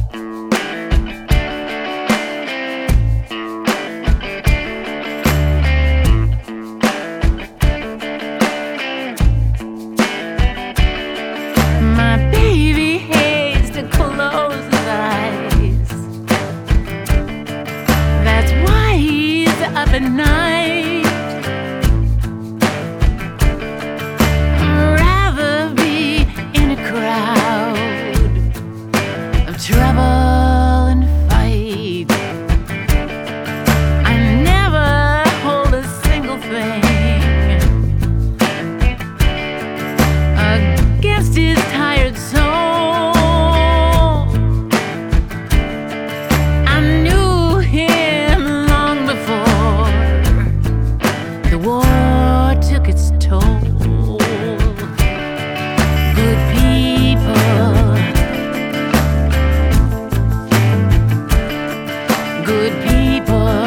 Up at night, I'd rather be in a crowd of trouble and fight. I never hold a single thing against his tired soul. I knew him long before the war took its toll. Good people, good people,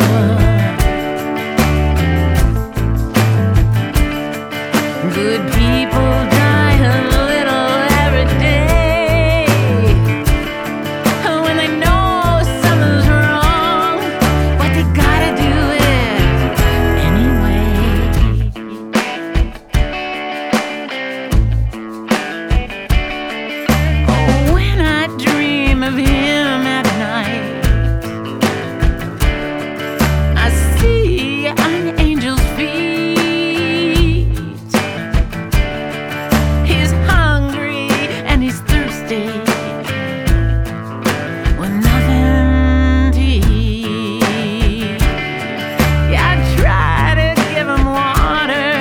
good people die a little every day. When they know something's wrong, what they gotta do it anyway. Oh, when I dream of him at night, I see an angel's feet. He's hungry and he's thirsty with nothing to eat. Yeah, I try to give him water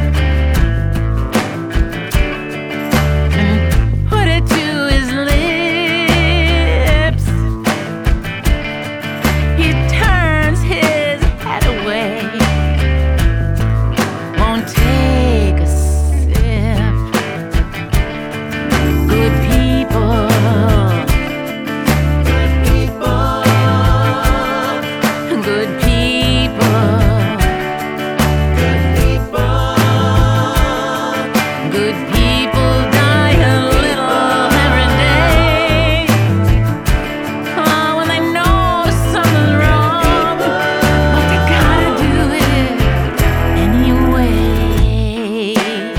and put it to his lips. He turns his head away, won't take a sip. Good people, good people, good people, good people, good people die a little every day. Oh, when they know something's wrong, but they gotta do it anyway.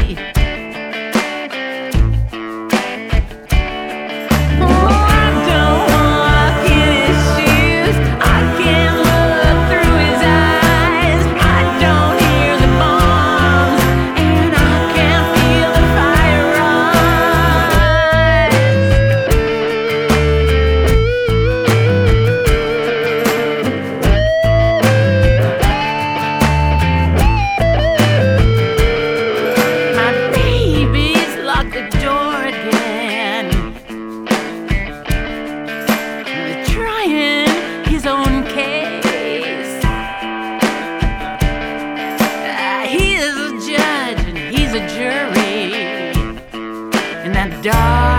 Oh, I don't walk in his shoes. I can't look through his eyes. I don't hear the bombs, and I can't feel the fire rise. My baby's locked the door again, trying his own case. He is a judge and he's a jury in that dark